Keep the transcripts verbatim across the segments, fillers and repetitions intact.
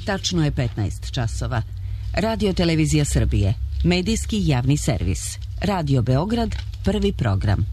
Tačno je petnaest časova. Radio Televizija Srbije. Medijski javni servis. Radio Beograd, prvi program.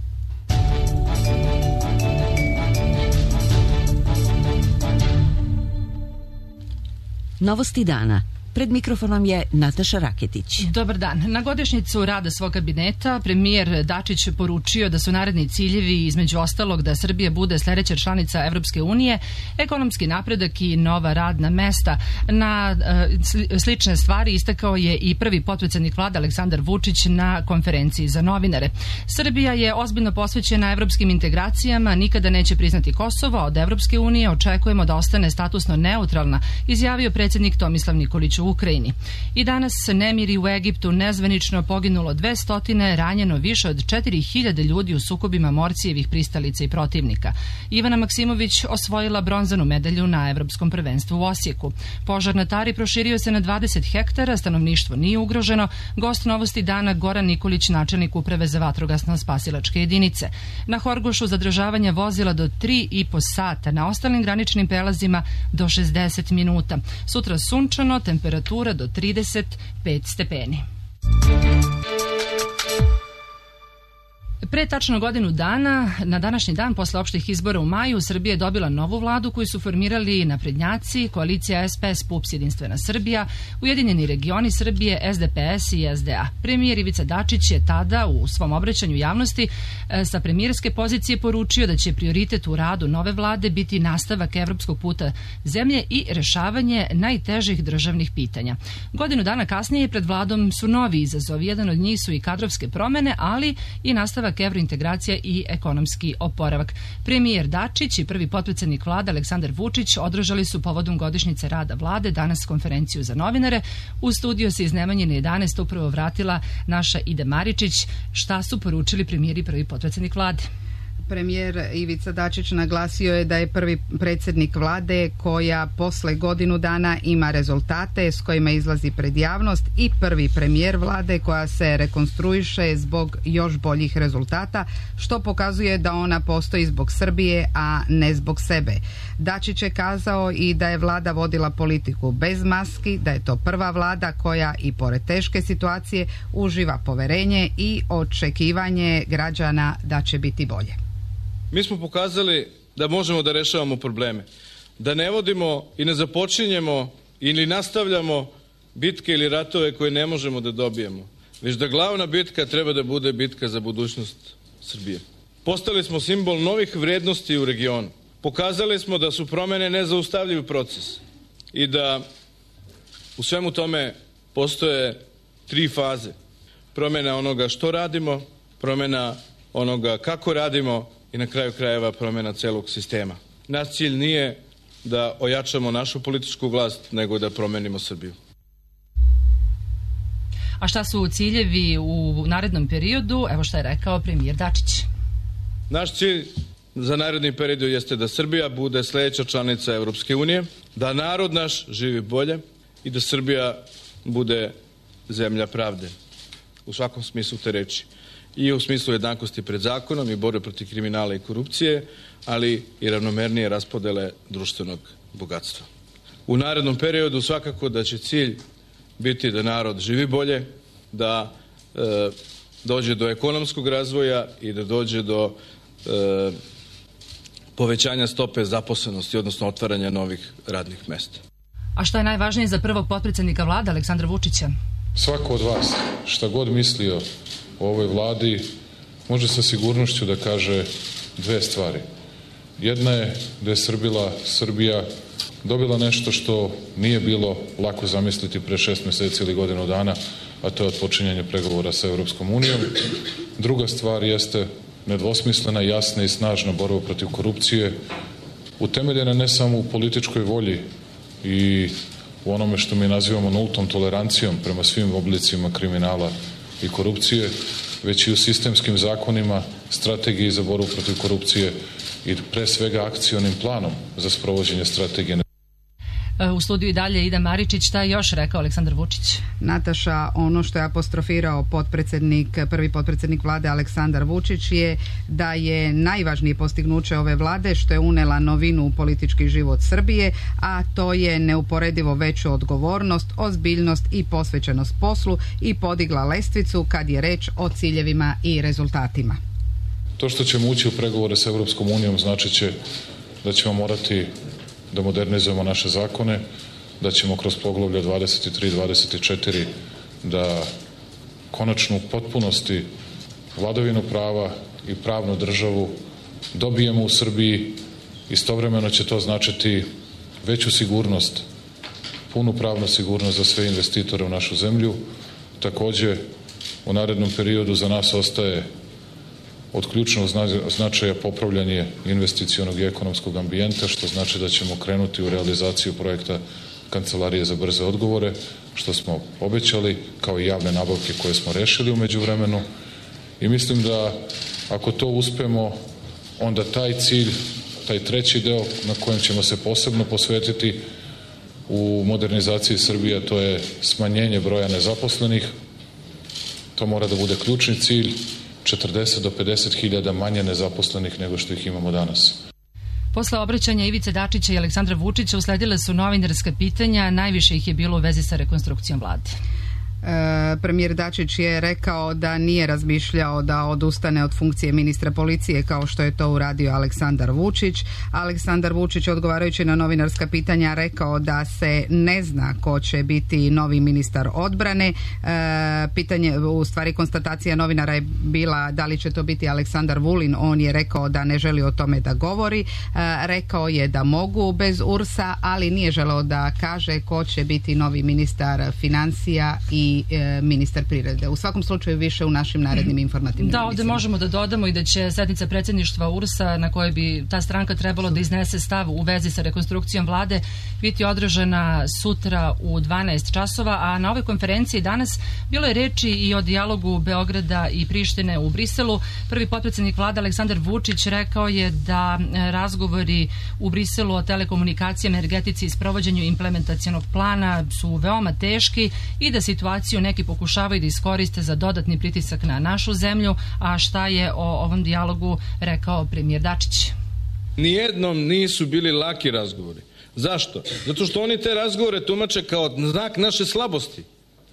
Novosti dana. Pred mikrofonom je Nataša Raketić. Dobar dan. Na godišnjicu rada svog kabineta premijer Dačić poručio da su naredni ciljevi, između ostalog, da Srbija bude sljedeća članica Evropske unije, ekonomski napredak i nova radna mesta. Na e, slične stvari istakao je i prvi potpredsjednik vlade Aleksandar Vučić na konferenciji za novinare. Srbija je ozbiljno posvećena evropskim integracijama, nikada neće priznati Kosovo, od Evropske unije očekujemo da ostane statusno neutralna, izjavio predsjednik Tomislav Nikolić u Ukrajini. I danas se nemiri u Egiptu, nezvanično poginulo dvesta, ranjeno više od četiri hiljade ljudi u sukobima Morcijevih pristalica i protivnika. Ivana Maksimović osvojila bronzanu medalju na Evropskom prvenstvu u Osijeku. Požar na Tari proširio se na dvadeset hektara, stanovništvo nije ugroženo. Gost Novosti dana Goran Nikolić, načelnik uprave za vatrogasno-spasilačke jedinice. Na Horgošu zadržavanje vozila do tri i po sata, na ostalim graničnim prelazima do šezdeset minuta. Sutra sunčano, temperatura do trideset pet stepeni. Pre tačno godinu dana, na današnji dan posle opštih izbora u maju, Srbija je dobila novu vladu koju su formirali naprednjaci, koalicija S P S, P U P S, Jedinstvena Srbija, Ujedinjeni regioni Srbije, S D P S i S D A. Premijer Ivica Dačić je tada u svom obraćanju javnosti sa premijerske pozicije poručio da će prioritet u radu nove vlade biti nastavak evropskog puta zemlje i rešavanje najtežih državnih pitanja. Godinu dana kasnije pred vladom su novi izazovi. Jedan od njih su i kadrovske promene, ali i nastavak evrointegracija i ekonomski oporavak. Premijer Dačić i prvi potpredsjednik vlade Aleksandar Vučić održali su povodom godišnjice rada vlade danas konferenciju za novinare. U studio se iz Nemanjine jedanaest upravo vratila naša Ida Maričić. Šta su poručili premijer i prvi potpredsjednik vlade? Premijer Ivica Dačić naglasio je da je prvi predsjednik vlade koja posle godinu dana ima rezultate s kojima izlazi pred javnost i prvi premijer vlade koja se rekonstruiše zbog još boljih rezultata, što pokazuje da ona postoji zbog Srbije, a ne zbog sebe. Dačić je kazao i da je vlada vodila politiku bez maski, da je to prva vlada koja i pored teške situacije uživa poverenje i očekivanje građana da će biti bolje. Mi smo pokazali da možemo da rešavamo probleme, da ne vodimo i ne započinjemo ili nastavljamo bitke ili ratove koje ne možemo da dobijemo, već da glavna bitka treba da bude bitka za budućnost Srbije. Postali smo simbol novih vrednosti u regionu. Pokazali smo da su promene nezaustavljiv proces i da u svemu tome postoje tri faze. Promena onoga što radimo, promena onoga kako radimo i na kraju krajeva promjena celog sistema. Naš cilj nije da ojačamo našu političku vlast, nego da promenimo Srbiju. A šta su ciljevi u narednom periodu? Evo šta je rekao premijer Dačić. Naš cilj za naredni period jeste da Srbija bude sljedeća članica Evropske unije, da narod naš živi bolje i da Srbija bude zemlja pravde. U svakom smislu te reči. I u smislu jednakosti pred zakonom i borbe protiv kriminala i korupcije, ali i ravnomernije raspodele društvenog bogatstva. U narednom periodu svakako da će cilj biti da narod živi bolje, da e, dođe do ekonomskog razvoja i da dođe do e, povećanja stope zaposlenosti, odnosno otvaranja novih radnih mesta. A šta je najvažnije za prvog potpredsjednika vlade Aleksandra Vučića? Svako od vas, šta god mislio o ovoj vladi, može sa sigurnošću da kaže dve stvari. Jedna je da je Srbila, Srbija dobila nešto što nije bilo lako zamisliti pre šest mjeseci ili godinu dana, a to je odpočinjanje pregovora sa Evropskom unijom. Druga stvar jeste nedvosmislena, jasna i snažna borba protiv korupcije, utemeljena ne samo u političkoj volji i u onome što mi nazivamo nultom tolerancijom prema svim oblicima kriminala i korupcije, već i u sistemskim zakonima, strategiji za borbu protiv korupcije i pre svega akcionim planom za sprovođenje strategije. U studiju i dalje Ida Maričić. Šta je još rekao Aleksandar Vučić? Nataša, ono što je apostrofirao potpredsjednik, prvi potpredsjednik vlade Aleksandar Vučić je da je najvažnije postignuće ove vlade što je unela novinu u politički život Srbije, a to je neuporedivo veću odgovornost, ozbiljnost i posvećenost poslu i podigla lestvicu kad je reč o ciljevima i rezultatima. To što ćemo ući u pregovore s Europskom unijom značit će da ćemo morati da modernizujemo naše zakone, da ćemo kroz poglavlja dvadeset tri i dvadeset četiri da konačno u potpunosti vladavinu prava i pravnu državu dobijemo u Srbiji. Istovremeno će to značiti veću sigurnost, punu pravnu sigurnost za sve investitore u našu zemlju. Takođe, u narednom periodu za nas ostaje od ključnog značaja popravljanje investicionog i ekonomskog ambijenta, što znači da ćemo krenuti u realizaciju projekta Kancelarije za brze odgovore, što smo obećali, kao i javne nabavke koje smo rešili u međuvremenu. I mislim da ako to uspemo, onda taj cilj, taj treći deo na kojem ćemo se posebno posvetiti u modernizaciji Srbije, to je smanjenje broja nezaposlenih. To mora da bude ključni cilj, četrdeset do pedeset hiljada manje nezaposlenih nego što ih imamo danas. Posle obraćanja Ivice Dačića i Aleksandra Vučića usledile su novinarska pitanja, najviše ih je bilo u vezi sa rekonstrukcijom vlade. E, premijer Dačić je rekao da nije razmišljao da odustane od funkcije ministra policije kao što je to uradio Aleksandar Vučić. Aleksandar Vučić, odgovarajući na novinarska pitanja, rekao da se ne zna ko će biti novi ministar odbrane. E, pitanje, u stvari konstatacija novinara je bila da li će to biti Aleksandar Vulin. On je rekao da ne želi o tome da govori. E, rekao je da mogu bez U R S-a, ali nije želeo da kaže ko će biti novi ministar financija i ministar privrede. U svakom slučaju više u našim narednim informativnim Da, ovdje možemo da dodamo i da će sednica predsjedništva U R S-a na kojoj bi ta stranka trebalo da iznese stav u vezi sa rekonstrukcijom vlade biti održana sutra u dvanaest časova, a na ovoj konferenciji danas bilo je reči i o dijalogu Beograda i Prištine u Briselu. Prvi potpredsjednik vlade Aleksandar Vučić rekao je da razgovori u Briselu o telekomunikacijama, energetici i sprovođenju implementacionog plana su veoma teški i da situaciju neki pokušavaju da iskoriste za dodatni pritisak na našu zemlju, a šta je o ovom dijalogu rekao premijer Dačić? Nijednom nisu bili laki razgovori. Zašto? Zato što oni te razgovore tumače kao znak naše slabosti,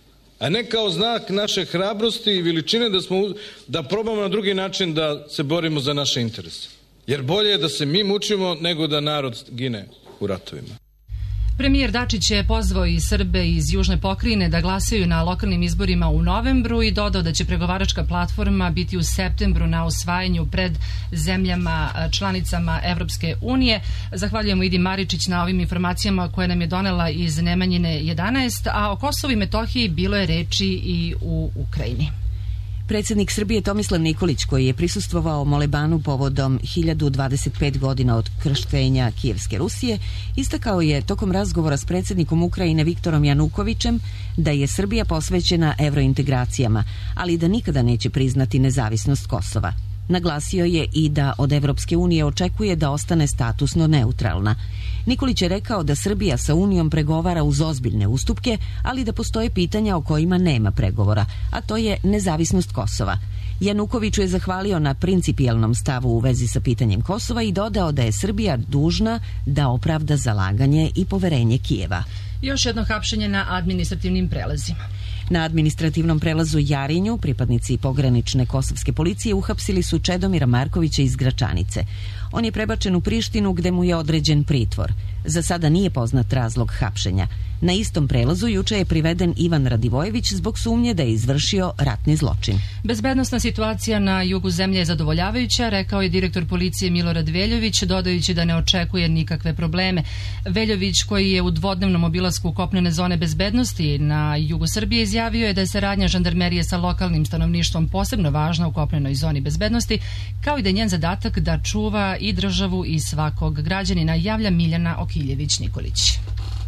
a ne kao znak naše hrabrosti i veličine da, smo, da probamo na drugi način da se borimo za naše interese. Jer bolje je da se mi mučimo nego da narod gine u ratovima. Premijer Dačić je pozvao i Srbe iz Južne pokrajine da glasaju na lokalnim izborima u novembru i dodao da će pregovaračka platforma biti u septembru na usvajanju pred zemljama članicama Evropske unije. Zahvaljujemo Idi Maričić na ovim informacijama koje nam je donela iz Nemanjine jedanaest, a o Kosovu i Metohiji bilo je reči i u Ukrajini. Predsjednik Srbije Tomislav Nikolić, koji je prisustvovao molebanu povodom hiljadu dvadeset pet godina od krštenja Kijevske Rusije, istakao je tokom razgovora s predsjednikom Ukrajine Viktorom Janukovićem da je Srbija posvećena evrointegracijama, ali da nikada neće priznati nezavisnost Kosova. Naglasio je i da od Evropske unije očekuje da ostane statusno neutralna. Nikolić je rekao da Srbija sa Unijom pregovara uz ozbiljne ustupke, ali da postoje pitanja o kojima nema pregovora, a to je nezavisnost Kosova. Janukoviću je zahvalio na principijelnom stavu u vezi sa pitanjem Kosova i dodao da je Srbija dužna da opravda zalaganje i poverenje Kijeva. Još jedno hapšenje na administrativnim prelazima. Na administrativnom prelazu Jarinju pripadnici pogranične kosovske policije uhapsili su Čedomira Markovića iz Gračanice. On je prebačen u Prištinu gde mu je određen pritvor. Za sada nije poznat razlog hapšenja. Na istom prelazu juče je priveden Ivan Radivojević zbog sumnje da je izvršio ratni zločin. Bezbednosna situacija na jugu zemlje je zadovoljavajuća, rekao je direktor policije Milorad Veljović, dodajući da ne očekuje nikakve probleme. Veljović, koji je u dvodnevnom obilasku kopnene zone bezbednosti na jugu Srbije, izjavio je da je saradnja žandarmerije sa lokalnim stanovništvom posebno važna u kopnenoj zoni bezbednosti, kao i da je njen zadatak da čuva i državu i svakog građanina, javlja Miljana Okiljević-Nikolić.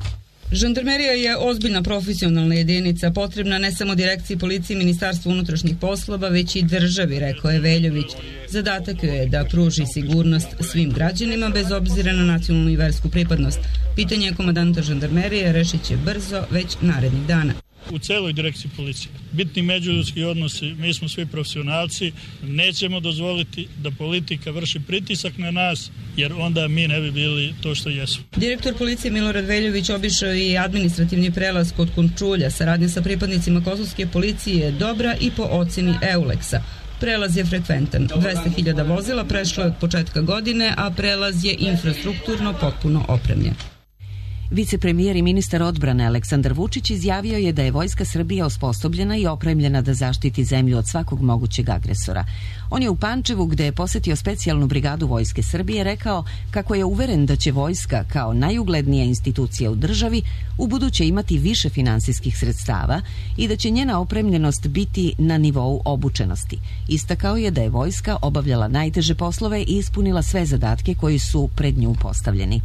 Žandarmerija je ozbiljna profesionalna jedinica, potrebna ne samo direkciji policije i Ministarstvu unutrašnjih poslova, već i državi, rekao je Veljović. Zadatak joj je da pruži sigurnost svim građanima bez obzira na nacionalnu i versku pripadnost. Pitanje komandanta žandarmerije rešit će brzo, već narednih dana. U celoj direkciji policije. Bitni međuljudski odnosi, mi smo svi profesionalci, nećemo dozvoliti da politika vrši pritisak na nas, jer onda mi ne bi bili to što jesmo. Direktor policije Milorad Veljović obišao i administrativni prelaz kod Končulja. Saradnja sa pripadnicima kosovske policije je dobra i po oceni Euleksa. Prelaz je frekventan. dvesta hiljada vozila prešlo je od početka godine, a prelaz je infrastrukturno potpuno opremljen. Vicepremijer i ministar odbrane Aleksandar Vučić izjavio je da je Vojska Srbije osposobljena i opremljena da zaštiti zemlju od svakog mogućeg agresora. On je u Pančevu, gde je posetio specijalnu brigadu Vojske Srbije, rekao kako je uveren da će vojska, kao najuglednija institucija u državi, ubuduće imati više finansijskih sredstava i da će njena opremljenost biti na nivou obučenosti. Istakao je da je vojska obavljala najteže poslove i ispunila sve zadatke koji su pred nju postavljeni.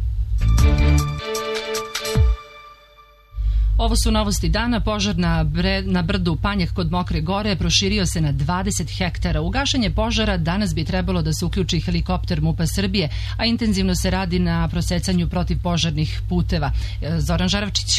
Ovo su novosti dana. Požar na, bre, na brdu Panjak kod Mokre Gore proširio se na dvadeset hektara. U gašenje požara danas bi trebalo da se uključi helikopter MUP-a Srbije, a intenzivno se radi na prosecanju protivpožarnih puteva. Zoran Žaravčić.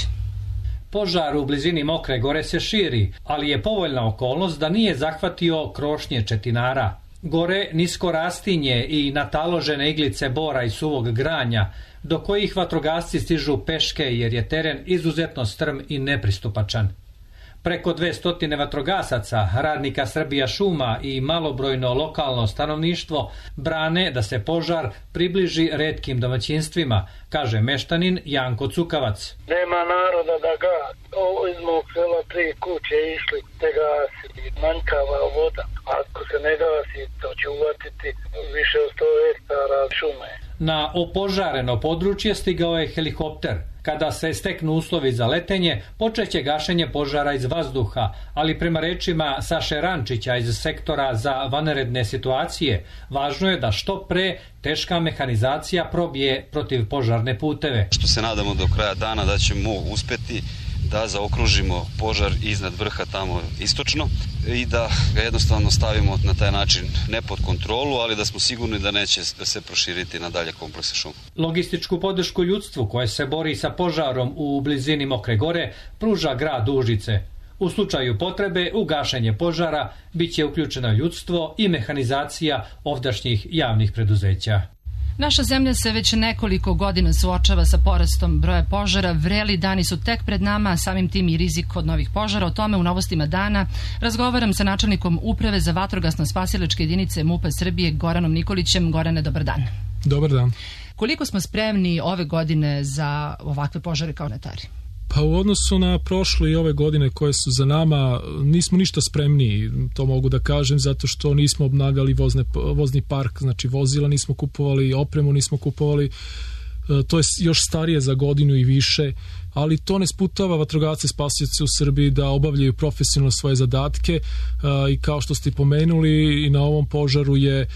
Požar u blizini Mokre Gore se širi, ali je povoljna okolnost da nije zahvatio krošnje četinara. Gore nisko rastinje i nataložene iglice bora i suvog granja, do kojih vatrogasci stižu peške jer je teren izuzetno strm i nepristupačan. Preko dvesta vatrogasaca, radnika Srbija šuma i malobrojno lokalno stanovništvo brane da se požar približi retkim domaćinstvima, kaže meštanin Janko Cukavac. Nema naroda da gasi. Ovo iz mog sela tri kuće išli te gasi. Manjkava voda. Ako se ne gasi, to će uvatiti više od sto hektara šume. Na opožareno područje stigao je helikopter. Kada se steknu uslovi za letenje, počeće gašenje požara iz vazduha, ali prema rečima Saše Rančića iz sektora za vanredne situacije, važno je da što pre teška mehanizacija probije protivpožarne puteve. Što se nadamo do kraja dana da ćemo uspeti da zaokružimo požar iznad vrha tamo istočno i da ga jednostavno stavimo na taj način ne pod kontrolu, ali da smo sigurni da neće da se proširiti na dalje komplekse šuma. Logističku podršku ljudstvu koje se bori sa požarom u blizini Mokre Gore pruža grad Užice. U slučaju potrebe u gašenje požara biće uključeno ljudstvo i mehanizacija ovdašnjih javnih preduzeća. Naša zemlja se već nekoliko godina suočava sa porastom broja požara. Vreli dani su tek pred nama, a samim tim i rizik od novih požara. O tome u novostima dana razgovaram sa načelnikom Uprave za vatrogasno-spasilačke jedinice MUP-a Srbije Goranom Nikolićem. Gorane, dobar dan. Dobar dan. Koliko smo spremni ove godine za ovakve požare kao netari? Pa u odnosu na prošle i ove godine koje su za nama, nismo ništa spremniji, to mogu da kažem, zato što nismo obnavljali vozne, vozni park, znači vozila nismo kupovali, opremu nismo kupovali, to je još starije za godinu i više, ali to ne sputava vatrogasce spasioce u Srbiji da obavljaju profesionalno svoje zadatke i kao što ste pomenuli i na ovom požaru je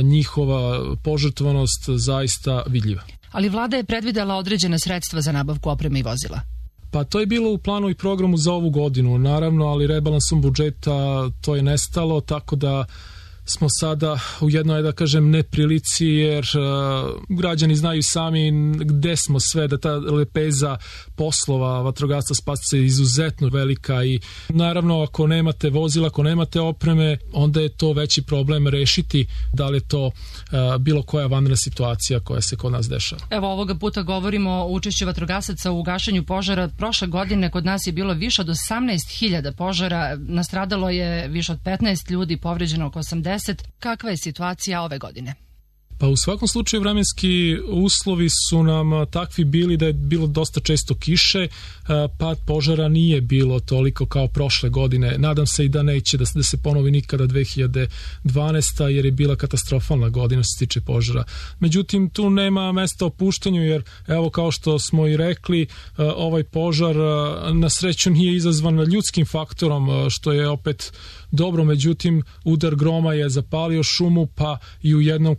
njihova požrtvovanost zaista vidljiva. Ali vlada je predvidela određena sredstva za nabavku opreme i vozila. Pa to je bilo u planu i programu za ovu godinu, naravno, ali rebalansom budžeta to je nestalo, tako da smo sada u jednoj, da kažem, neprilici, jer uh, građani znaju sami gde smo sve, da ta lepeza poslova vatrogasca spasilaca je izuzetno velika i naravno ako nemate vozila, ako nemate opreme, onda je to veći problem rešiti da li je to uh, bilo koja vanredna situacija koja se kod nas dešava. Evo, ovoga puta govorimo o učešću vatrogasaca u gašenju požara. Prošle godine kod nas je bilo više od osamnaest hiljada požara, nastradalo je više od petnaest ljudi, povređeno oko osamdeset. Kakva je situacija ove godine? Pa u svakom slučaju vremenski uslovi su nam takvi bili da je bilo dosta često kiše, pad požara nije bilo toliko kao prošle godine. Nadam se i da neće da, da se ponovi nikada dve hiljade dvanaesta. jer je bila katastrofalna godina što se tiče požara. Međutim, tu nema mesta opuštanju, jer evo kao što smo i rekli, ovaj požar na sreću nije izazvan ljudskim faktorom, što je opet dobro, međutim udar groma je zapalio šumu, pa i u jednom kada se nisu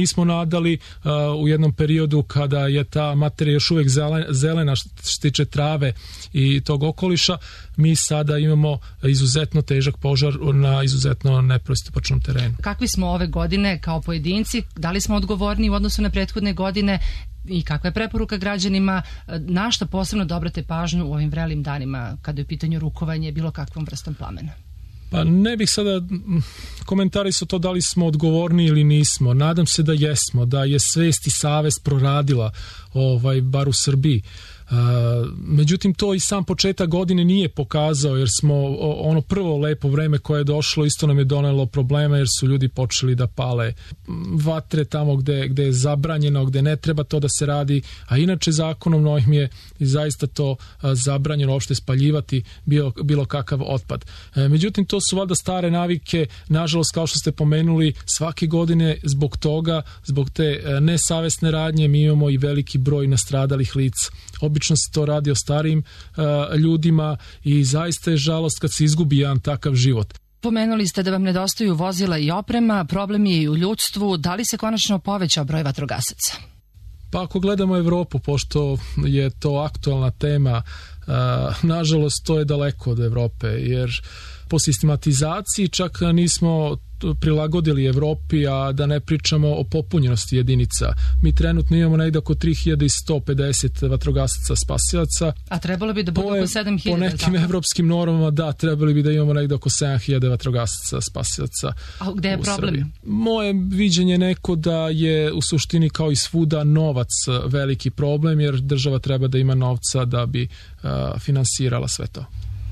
nismo nadali u jednom periodu kada je ta materija još uvijek zelena što se tiče trave i tog okoliša. Mi sada imamo izuzetno težak požar na izuzetno nepristupačnom terenu. Kakvi smo ove godine kao pojedinci? Da li smo odgovorni u odnosu na prethodne godine? I kakva je preporuka građanima, na što posebno da obrate pažnju u ovim vrelim danima kada je u pitanju rukovanje bilo kakvom vrstom plamena? Pa ne bih sada komentarisao to da li smo odgovorni ili nismo. Nadam se da jesmo, da je svest i savest proradila, ovaj, bar u Srbiji. Uh, međutim, to i sam početak godine nije pokazao, jer smo ono prvo lepo vreme koje je došlo isto nam je donelo problema, jer su ljudi počeli da pale vatre tamo gde, gde je zabranjeno, gde ne treba to da se radi, a inače zakonom novim je i zaista to uh, zabranjeno uopšte spaljivati bilo, bilo kakav otpad. Uh, međutim, to su valjda stare navike, nažalost, kao što ste pomenuli, svake godine zbog toga, zbog te uh, nesavesne radnje mi imamo i veliki broj nastradalih lica. Obično se to radi o starijim uh, ljudima i zaista je žalost kad se izgubi jedan takav život. Pomenuli ste da vam nedostaju vozila i oprema, problem je i u ljudstvu. Da li se konačno povećao broj vatrogasaca? Pa ako gledamo Evropu, pošto je to aktualna tema, uh, nažalost to je daleko od Evrope, jer po sistematizaciji čak nismo prilagodili Evropi, a da ne pričamo o popunjenosti jedinica. Mi trenutno imamo negdje oko tri hiljade sto pedeset vatrogasaca spasilaca. A trebalo bi da bude oko sedam hiljada. Po nekim evropskim normama, da, trebali bi da imamo negdje oko sedam hiljada vatrogasaca spasilaca. A gde je problem? Srbiji. Moje viđenje neko da je u suštini kao i svuda novac veliki problem, jer država treba da ima novca da bi uh, finansirala sve to.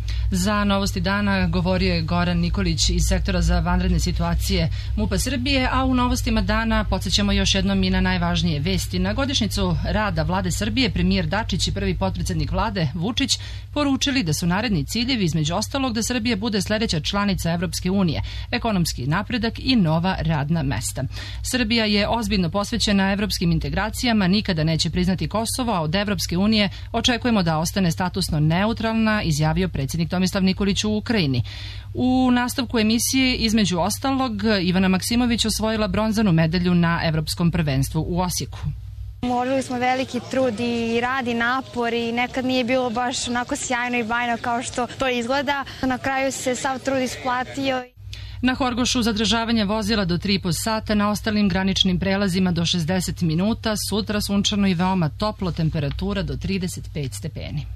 Za Novosti dana govorio je Goran Nikolić iz sektora za vanredne situacije MUP-a Srbije, a u Novostima dana podsjećamo još jednom i na najvažnije vesti. Na godišnjicu rada Vlade Srbije premijer Dačić i prvi potpredsjednik Vlade Vučić poručili da su naredni ciljevi između ostalog da Srbija bude sljedeća članica Evropske unije, ekonomski napredak i nova radna mesta. Srbija je ozbiljno posvećena evropskim integracijama, nikada neće priznati Kosovo, a od Evropske unije očekujemo da ostane statusno neutralna, izjavio predsjednik Tomislav Nikolić u Ukrajini. U nastavku emisije, između ostalog, Ivana Maksimović osvojila bronzanu medalju na Evropskom prvenstvu u Osijeku. Uložili smo veliki trud i rad i napor i nekad nije bilo baš onako sjajno i bajno kao što to izgleda. Na kraju se sav trud isplatio. Na Horgošu zadržavanje vozila do tri i po sata, na ostalim graničnim prelazima do šezdeset minuta, sutra sunčano i veoma toplo, temperatura do trideset pet stepeni.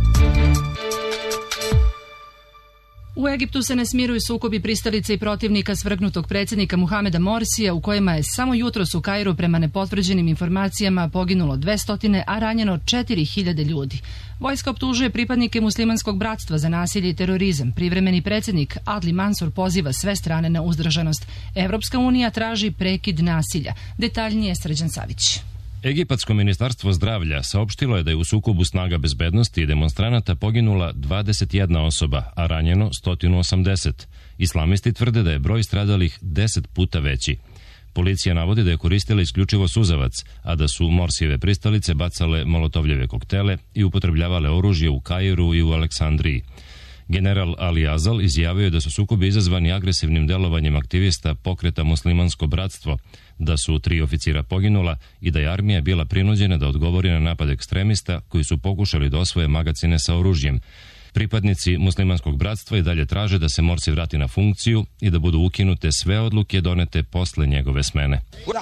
U Egiptu se ne smiruju sukobi pristalica i protivnika svrgnutog predsjednika Muhameda Morsija, u kojima je samo jutros u Kairu prema nepotvrđenim informacijama poginulo dvesta, a ranjeno četiri hiljade ljudi. Vojska optužuje pripadnike muslimanskog bratstva za nasilje i terorizam. Privremeni predsjednik Adli Mansur poziva sve strane na uzdržanost. Evropska unija traži prekid nasilja. Detaljnije Srđan Savić. Egipatsko ministarstvo zdravlja saopštilo je da je u sukobu snaga bezbednosti i demonstranata poginula dvadeset jedna osoba, a ranjeno sto osamdeset. Islamisti tvrde da je broj stradalih deset puta veći. Policija navodi da je koristila isključivo suzavac, a da su Morsijeve pristalice bacale molotovljeve koktele i upotrebljavale oružje u Kairu i u Aleksandriji. General Ali Azal izjavio je da su sukobi izazvani agresivnim delovanjem aktivista pokreta Muslimansko bratstvo, da su tri oficira poginula i da je armija bila prinuđena da odgovori na napad ekstremista koji su pokušali da osvoje magacine sa oružjem. Pripadnici Muslimanskog bratstva i dalje traže da se Morsi vrati na funkciju i da budu ukinute sve odluke donete posle njegove smene.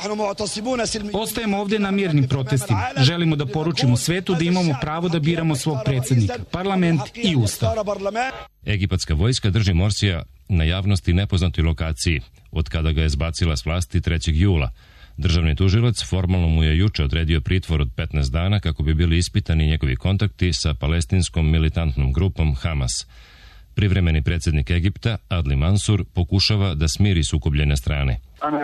Ostajemo ovdje na mirnim protestima. Želimo da poručimo svetu da imamo pravo da biramo svog predsjednika, parlament i ustav. Egipatska vojska drži Morsija na javnosti nepoznatoj lokaciji, od kada ga je zbacila s vlasti trećeg jula. Državni tužilac formalno mu je juče odredio pritvor od petnaest dana kako bi bili ispitani njegovi kontakti sa palestinskom militantnom grupom Hamas. Privremeni predsjednik Egipta, Adli Mansur, pokušava da smiri sukobljene strane.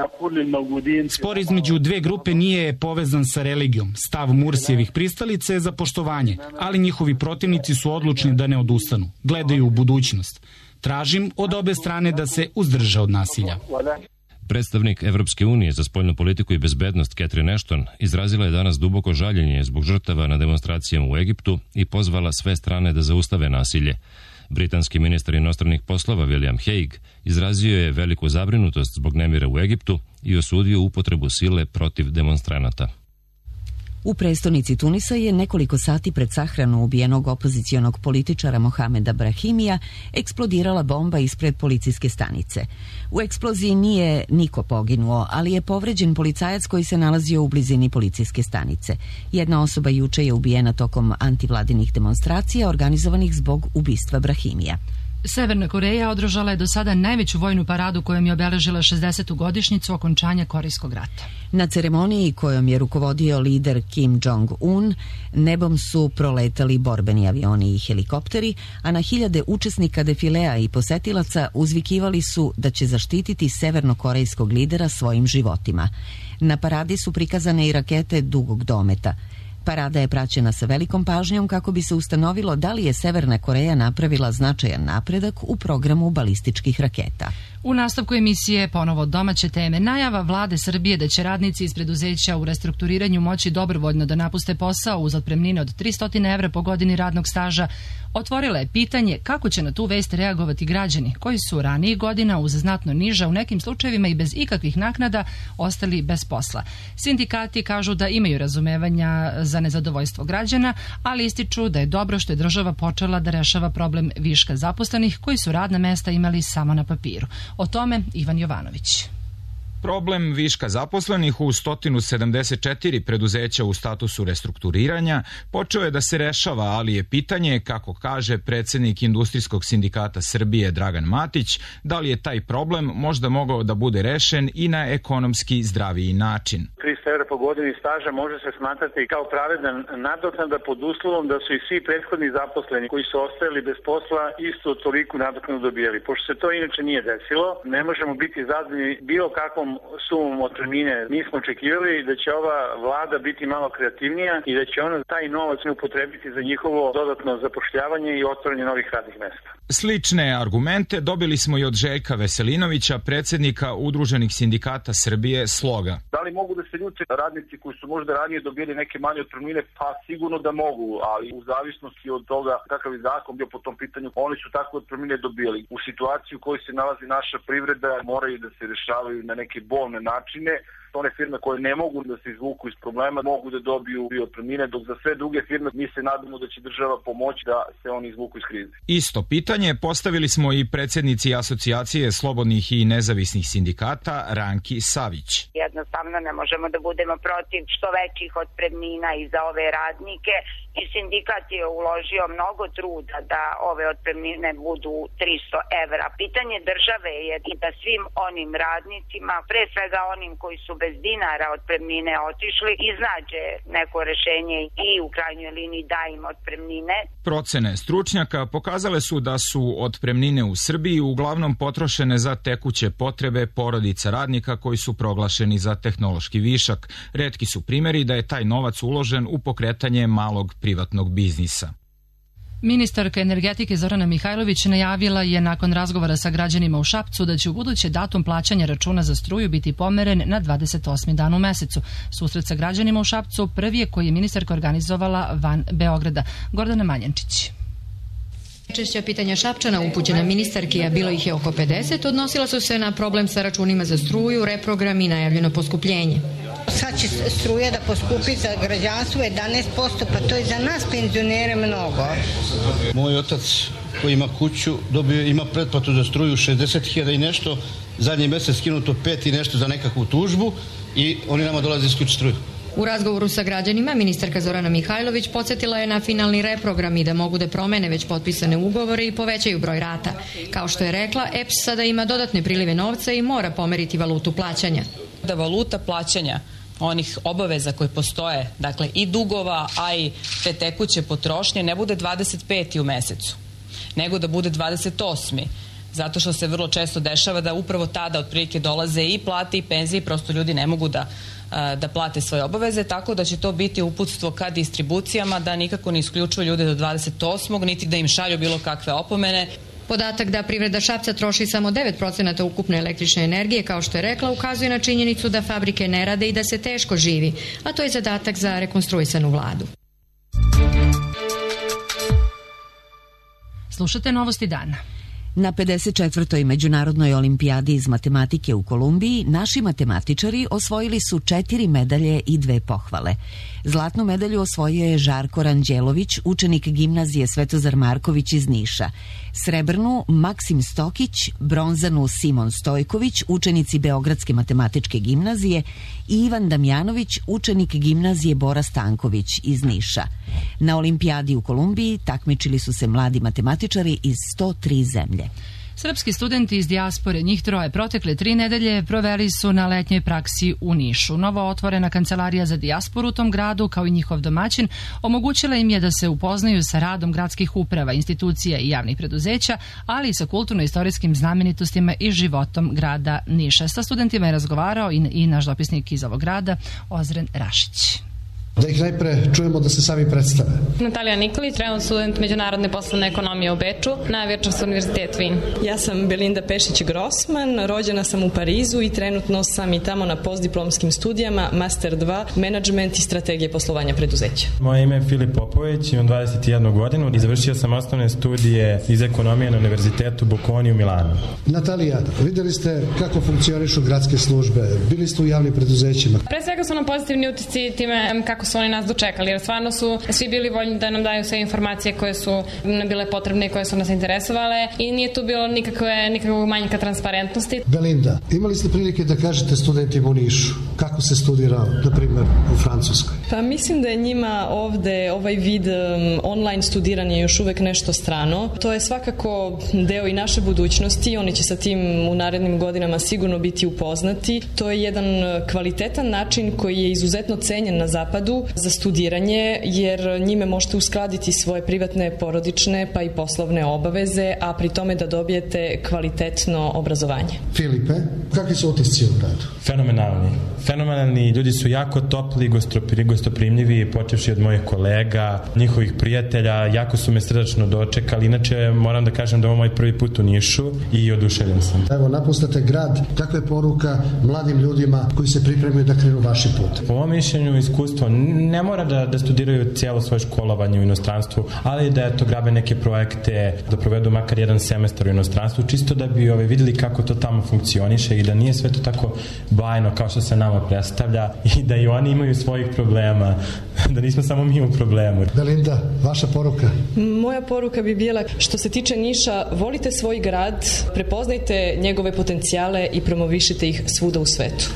Spor između dve grupe nije povezan sa religijom. Stav Mursijevih pristalica je za poštovanje, ali njihovi protivnici su odlučni da ne odustanu. Gledaju u budućnost. Tražim od obe strane da se uzdrže od nasilja. Predstavnik Evropske unije za spoljnu politiku i bezbednost Catherine Ashton izrazila je danas duboko žaljenje zbog žrtava na demonstracijama u Egiptu i pozvala sve strane da zaustave nasilje. Britanski ministar inostranih poslova William Hague izrazio je veliku zabrinutost zbog nemira u Egiptu i osudio upotrebu sile protiv demonstranata. U prestonici Tunisa je nekoliko sati pred sahranu ubijenog opozicionog političara Mohameda Brahimija eksplodirala bomba ispred policijske stanice. U eksploziji nije niko poginuo, ali je povređen policajac koji se nalazio u blizini policijske stanice. Jedna osoba juče je ubijena tokom antivladinih demonstracija organizovanih zbog ubistva Brahimija. Severna Koreja održala je do sada najveću vojnu paradu kojom je obeležila šezdesetu godišnjicu okončanja Korejskog rata. Na ceremoniji kojom je rukovodio lider Kim Jong-un, nebom su proletali borbeni avioni i helikopteri, a na hiljade učesnika defilea i posetilaca uzvikivali su da će zaštititi severnokorejskog lidera svojim životima. Na paradi su prikazane i rakete dugog dometa. Parada je praćena sa velikom pažnjom kako bi se ustanovilo da li je Severna Koreja napravila značajan napredak u programu balističkih raketa. U nastavku emisije ponovo domaće teme. Najava vlade Srbije da će radnici iz preduzeća u restrukturiranju moći dobrovoljno da napuste posao uz otpremnine od tristo evra po godini radnog staža otvorila je pitanje kako će na tu vest reagovati građani koji su ranijih godina uz znatno niža, u nekim slučajevima i bez ikakvih naknada, ostali bez posla. Sindikati kažu da imaju razumevanja za nezadovoljstvo građana, ali ističu da je dobro što je država počela da rešava problem viška zaposlenih koji su radna mesta imali samo na papiru. O tome Ivan Jovanović. Problem viška zaposlenih u sto sedamdeset četiri preduzeća u statusu restrukturiranja počeo je da se rešava, ali je pitanje, kako kaže predsednik Industrijskog sindikata Srbije Dragan Matić, da li je taj problem možda mogao da bude rešen i na ekonomski zdraviji način. tristo evra po godini staža može se smatrati kao pravedan nadoknada pod uslovom da su i svi prethodni zaposleni koji su ostajali bez posla isto toliko nadoknadu dobijali. Pošto se to inače nije desilo, ne možemo biti zadovoljni bilo kakvom sumom otpremnine. Mi smo očekivali da će ova vlada biti malo kreativnija i da će ona taj novac upotrebiti za njihovo dodatno zapošljavanje i otvaranje novih radnih mesta. Slične argumente dobili smo i od Željka Veselinovića, predsednika Udruženih sindikata Srbije Sloga. Da li mogu da se ljute radnici koji su možda ranije dobili neke manje otpremnine? Pa sigurno da mogu, ali u zavisnosti od toga kakav je zakon bio po tom pitanju, oni su takve otpremnine dobili. U situaciji u kojoj se nalazi naša privreda moraju da se rešavaju na neke bolne načine. One firme koje ne mogu da se izvuku iz problema mogu da dobiju i otpremnine, dok za sve druge firme mi se nadamo da će država pomoći da se oni izvuku iz krize. Isto pitanje postavili smo i predsednici Asocijacije slobodnih i nezavisnih sindikata Ranki Savić. Jednostavno ne možemo da budemo protiv što većih otpremnina i za ove radnike i sindikat je uložio mnogo truda da ove otpremnine budu tristo evra. Pitanje države je i da svim onim radnicima, pre svega onim koji su bez dinara otpremnine otišli, iznađe neko rešenje i u krajnjoj liniji da im otpremnine. Procene stručnjaka pokazale su da su otpremnine u Srbiji uglavnom potrošene za tekuće potrebe porodica radnika koji su proglašeni za tehnološki višak. Retki su primeri da je taj novac uložen u pokretanje malog privatnog biznisa. Ministarka energetike Zorana Mihajlović najavila je nakon razgovora sa građanima u Šapcu da će u buduće datum plaćanja računa za struju biti pomeren na dvadeset osmi dan u mesecu. Susret sa građanima u Šapcu prvi je koji je ministarka organizovala van Beograda. Gordana Manjančić. Češća pitanja Šapčana upućena ministarki, a bilo ih je oko pedeset, odnosila su se na problem sa računima za struju, reprogram i najavljeno poskupljenje. Sad će struja da poskupi za građanstvo jedanaest posto, pa to je za nas penzionere mnogo. Moj otac koji ima kuću dobio, ima pretplatu za struju šezdeset hiljada i nešto, zadnji mesec skinuto pet i nešto za nekakvu tužbu i oni nama dolaze isključiti struju. U razgovoru sa građanima, ministarka Zorana Mihajlović podsjetila je na finalni reprogram i da mogu da promene već potpisane ugovore i povećaju broj rata. Kao što je rekla, E P S sada ima dodatne prilive novca i mora pomeriti valutu plaćanja. Da valuta plaćanja onih obaveza koje postoje, dakle i dugova, a i te tekuće potrošnje, ne bude dvadeset peti u mesecu, nego da bude dvadeset osmi Zato što se vrlo često dešava da upravo tada otprilike dolaze i plate i penzije i prosto ljudi ne mogu da da plate svoje obaveze, tako da će to biti uputstvo ka distribucijama da nikako ne isključuju ljude do dvadeset osmog niti da im šalju bilo kakve opomene. Podatak da privreda Šapca troši samo devet procenata ukupne električne energije, kao što je rekla, ukazuje na činjenicu da fabrike ne rade i da se teško živi, a to je zadatak za rekonstruisanu vladu. Slušate Novosti dana. Na pedeset četvrtoj Međunarodnoj olimpijadi iz matematike u Kolumbiji naši matematičari osvojili su četiri medalje i dve pohvale. Zlatnu medalju osvojio je Žarko Ranđelović, učenik gimnazije Svetozar Marković iz Niša. Srebrnu Maksim Stokić, bronzanu Simon Stojković, učenici Beogradske matematičke gimnazije i Ivan Damjanović, učenik gimnazije Bora Stanković iz Niša. Na olimpijadi u Kolumbiji takmičili su se mladi matematičari iz sto tri zemlje. Srpski studenti iz dijaspore, njih troje, protekle tri nedelje proveli su na letnjoj praksi u Nišu. Novo otvorena kancelarija za dijasporu u tom gradu, kao i njihov domaćin, omogućila im je da se upoznaju sa radom gradskih uprava, institucija i javnih preduzeća, ali i sa kulturno-istorijskim znamenitostima i životom grada Niša. Sa studentima je razgovarao i, i naš dopisnik iz ovog grada, Ozren Rašić. Da ih najpre čujemo da se sami predstave. Natalija Nikolić, trenutno student međunarodne poslovne ekonomije u Beču na Virčovskom univerzitetu Vin. Ja sam Belinda Pešić-Grossman, rođena sam u Parizu i trenutno sam i tamo na postdiplomskim studijama Master dva, menadžment i strategije poslovanja preduzeća. Moje ime je Filip Popović, imam dvadeset jednu godinu i završio sam osnovne studije iz ekonomije na univerzitetu Bocconi u Milanu. Natalija, videli ste kako funkcionišu gradske službe, bili ste u javnim preduzećima. Pre svega su nam pozitivni utisci time kako su oni nas dočekali, jer stvarno su svi bili voljni da nam daju sve informacije koje su nam bile potrebne i koje su nas interesovale i nije tu bilo nikakve, nikakvog manjka transparentnosti. Belinda, imali ste prilike da kažete studentima u Nišu kako se studira, na primjer, u Francuskoj? Pa mislim da je njima ovde ovaj vid um, online studiranja još uvek nešto strano. To je svakako deo i naše budućnosti, oni će sa tim u narednim godinama sigurno biti upoznati. To je jedan kvalitetan način koji je izuzetno cenjen na zapadu za studiranje, jer njime možete uskladiti svoje privatne, porodične pa i poslovne obaveze, a pri tome da dobijete kvalitetno obrazovanje. Filipe, kakvi su utisci u gradu? Fenomenalni. Fenomenalni, ljudi su jako topli, gostoprimljivi, počevši od mojih kolega, njihovih prijatelja, jako su me srdačno dočekali. Inače, moram da kažem da ovo moj prvi put u Nišu i oduševljen sam. Evo, napustate grad, kakva je poruka mladim ljudima koji se pripremaju da krenu vaši put? Po mom mišljenju, iskustvo ne mora da, da studiraju cijelo svoje školovanje u inostranstvu, ali da eto grabe neke projekte, da provedu makar jedan semestar u inostranstvu, čisto da bi ove, videli kako to tamo funkcioniše i da nije sve to tako bajno kao što se nama predstavlja i da i oni imaju svojih problema, da nismo samo mi u problemu. Belinda, vaša poruka? Moja poruka bi bila, što se tiče Niša, volite svoj grad, prepoznajte njegove potencijale i promovišite ih svuda u svetu.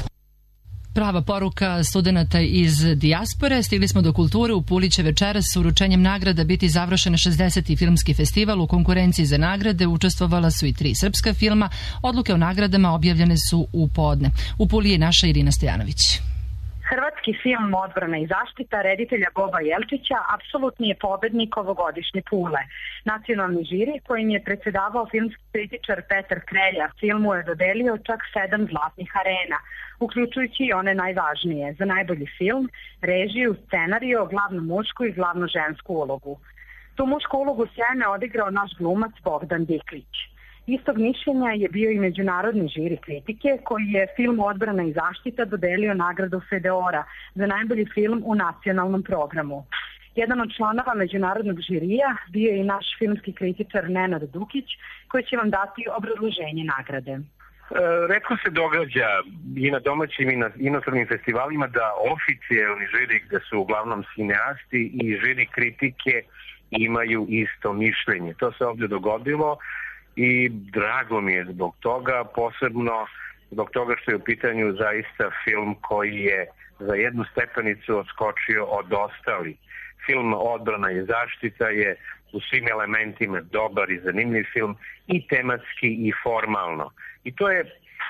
Prava poruka studenta iz dijaspore. Stigli smo do kulture. U Puli će večeras s uručenjem nagrada biti završen šezdeseti filmski festival. U konkurenciji za nagrade učestvovala su i tri srpska filma. Odluke o nagradama objavljene su u podne. U Puli je naša Irina Stojanović. Hrvatski film Odbrana i zaštita reditelja Boba Jelčića apsolutni je pobednik ovogodišnje Pule. Nacionalni žiri kojim je predsjedavao filmski kritičar Petar Krelja filmu je dodelio čak sedam zlatnih arena, uključujući i one najvažnije za najbolji film, režiju, scenariju, glavnu mušku i glavnu žensku ulogu. Tu mušku ulogu sjajno je odigrao naš glumac Bogdan Diklić. Istog mišljenja je bio i međunarodni žiri kritike koji je filmu Odbrana i zaštita dodelio nagradu Fedeora za najbolji film u nacionalnom programu. Jedan od članova međunarodnog žirija bio je i naš filmski kritičar Nenad Dukić koji će vam dati obrazloženje nagrade. Retko se događa i na domaćim i na inostranim festivalima da oficijelni žiri gde su uglavnom cineasti i žiri kritike imaju isto mišljenje. To se ovdje dogodilo i drago mi je zbog toga, posebno zbog toga što je u pitanju zaista film koji je za jednu stepenicu odskočio od ostalih. Film Odbrana i zaštita je u svim elementima dobar i zanimljiv film i tematski i formalno. I to je,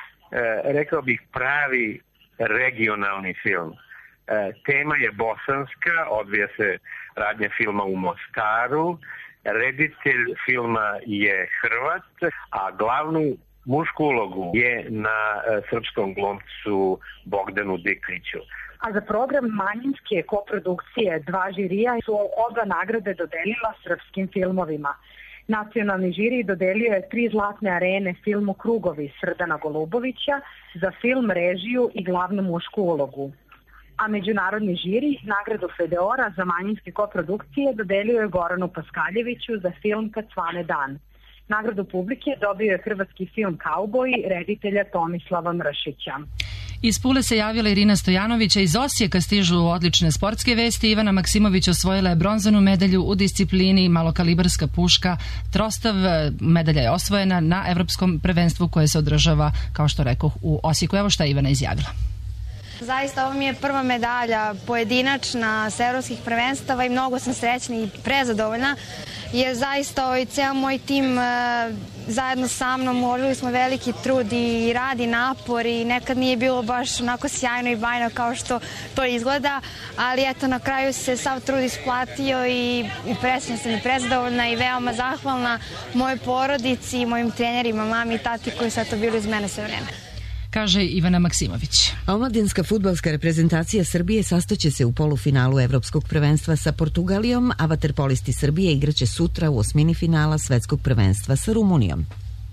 rekao bih, pravi regionalni film. Tema je bosanska, odvija se radnja filma u Mostaru, reditelj filma je Hrvat, a glavnu mušku ulogu je na srpskom glumcu Bogdanu Dikliću. A za program manjinske koprodukcije dva žirija su oba nagrade dodelila srpskim filmovima. Nacionalni žiri dodelio je tri zlatne arene filmu Krugovi Srdana Golubovića za film, režiju i glavnu mušku ulogu. a međunarodni žiri nagradu Fedeora za manjinske koprodukcije dodelio je Goranu Paskaljeviću za film Kad svane dan. Nagradu publike dobio je hrvatski film Kauboji reditelja Tomislava Mršića. Iz Pule se javila Irina Stojanović, iz Osijeka stižu odlične sportske vesti. Ivana Maksimović osvojila je bronzanu medalju u disciplini malokalibarska puška Trostav. Medalja je osvojena na evropskom prvenstvu koje se održava, kao što rekoh, u Osijeku. Evo šta je Ivana izjavila. Zaista ovo mi je prva medalja pojedinačna s evropskih prvenstava i mnogo sam srećna i prezadovoljna, jer zaista ovaj ceo moj tim e, zajedno sa mnom uložili smo veliki trud i rad i napor i nekad nije bilo baš onako sjajno i bajno kao što to izgleda, ali eto na kraju se sav trud isplatio i, i presrećna sam i prezadovoljna i veoma zahvalna mojoj porodici i mojim trenerima, mami i tati koji su eto bili uz mene sve vreme, kaže Ivana Maksimović. A omladinska fudbalska reprezentacija Srbije sastoće se u polufinalu Evropskog prvenstva sa Portugalijom, a vaterpolisti Srbije igraće sutra u osmini finala Svetskog prvenstva sa Rumunijom.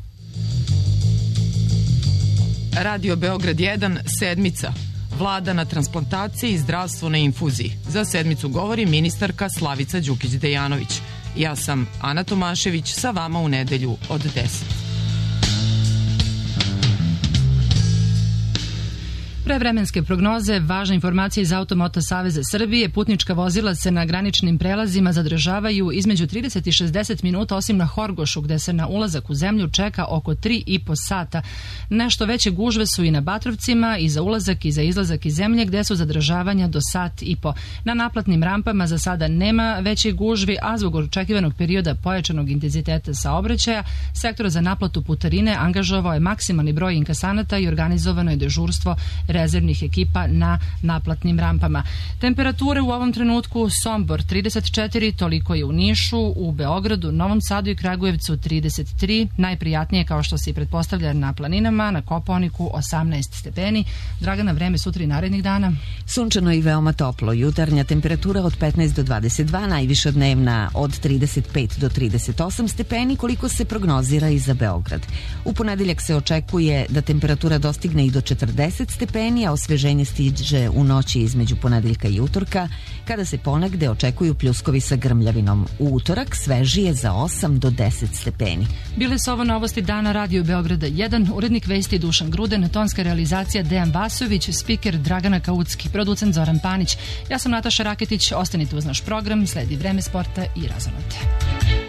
Radio Beograd jedan, sedmica. Vlada na transplantaciji i zdravstvo na infuziji. Za sedmicu govori ministarka Slavica Đukić-Dejanović. Ja sam Ana Tomašević, sa vama u nedelju od deset. Pre vremenske prognoze, važna informacija iz Automoto Saveza Srbije, putnička vozila se na graničnim prelazima zadržavaju između trideset i šezdeset minuta, osim na Horgošu, gde se na ulazak u zemlju čeka oko tri i po sata. Nešto veće gužve su i na Batrovcima i za ulazak i za izlazak iz zemlje, gde su zadržavanja do sat i po. Na naplatnim rampama za sada nema većih gužvi, a zbog očekivanog perioda pojačanog intenziteta saobraćaja, sektor za naplatu putarine angažovao je maksimalni broj inkasanata i organizovano je dežurstvo rezervnih ekipa na naplatnim rampama. Temperature u ovom trenutku: Sombor trideset četiri, toliko je u Nišu, u Beogradu, Novom Sadu i Kragujevcu trideset tri, najprijatnije kao što se i pretpostavlja na planinama, na Kopaoniku osamnaest stepeni. Dragana, vreme sutra i narednih dana? Sunčano i veoma toplo. Jutarnja temperatura od petnaest do dvadeset dva, najviša dnevna od trideset pet do trideset osam stepeni, koliko se prognozira i za Beograd. U ponedeljak se očekuje da temperatura dostigne i do četrdeset stepeni, a osveženje stiže u noći između ponedeljka i utorka, kada se ponegde očekuju pljuskovi sa grmljavinom. U utorak svežije za osam do deset stepeni. Bile su ovo novosti dana Radio Beograda jedan, urednik vesti Dušan Gruden, tonska realizacija Dejan Vasović, spiker Dragana Kaucki, producent Zoran Panić. Ja sam Nataša Raketić, ostanite uz naš program, sledi Vreme sporta i Razonode.